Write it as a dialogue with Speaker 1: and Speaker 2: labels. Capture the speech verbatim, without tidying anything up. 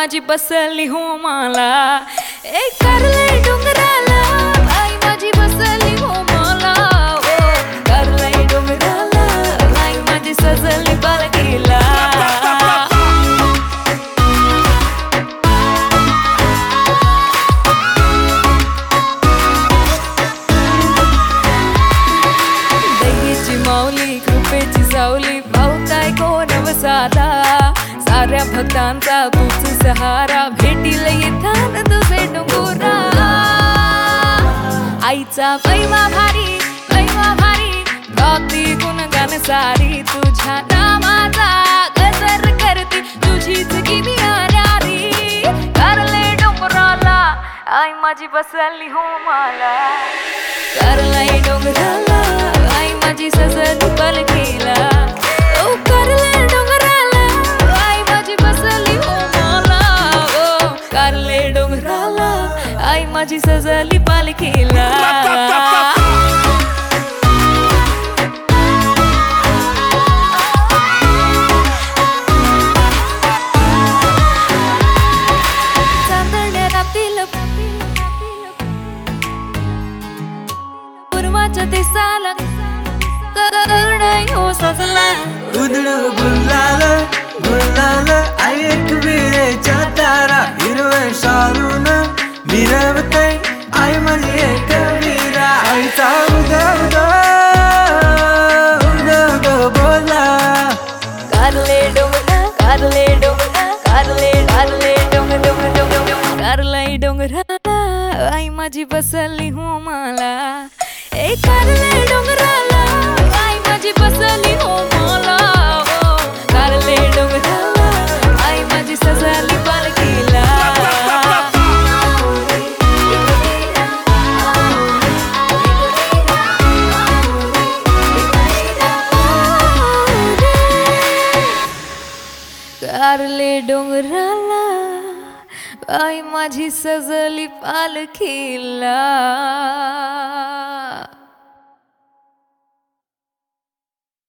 Speaker 1: माझी बसली हो मला ए करले डोंगराला आई माझी बसली हो मला ओ करले डोंगराला आई माझी सजली पालखीला दयेची माऊली कृपेची सावली भावताय कोण वसादा साऱ्या भक्तांचा तूच सहारा भेटील येताना तुझे डोंगुरा आईचा पैवा भारी पैवा भारी गाती गुणगान सारी तुझ्या नामाचा गजर करते तुझीच किती आरारी करले डोंगराला आई माझी बसली हो मला करले डोंगराला आई माझी सजली पालखीला ओ करले डोंगराला आई माझी बसली हो मला ओ करले डोंगराला आई माझी सजली पालखीला पूर्वाच्या दिसाला करणाय हो सजला
Speaker 2: उधळ गुलाल गुलाल ऐक विरेच्या तारा हिरवं शालून मिरवते आई माझी एक वीरा आईचा उदा उदा उदा उदा बोला
Speaker 1: करले डोंगरा करले डोंगरा करले करले डोंगर डोंगर डोंगर करले डोंगराला आई माझी बसली हो मला ए करले डोंगराला आई माझी बसली हो मला ओ करले डोंगराला आई माझी सजली पालखीला करले डोंगराला आई माझी सजली पालखीला।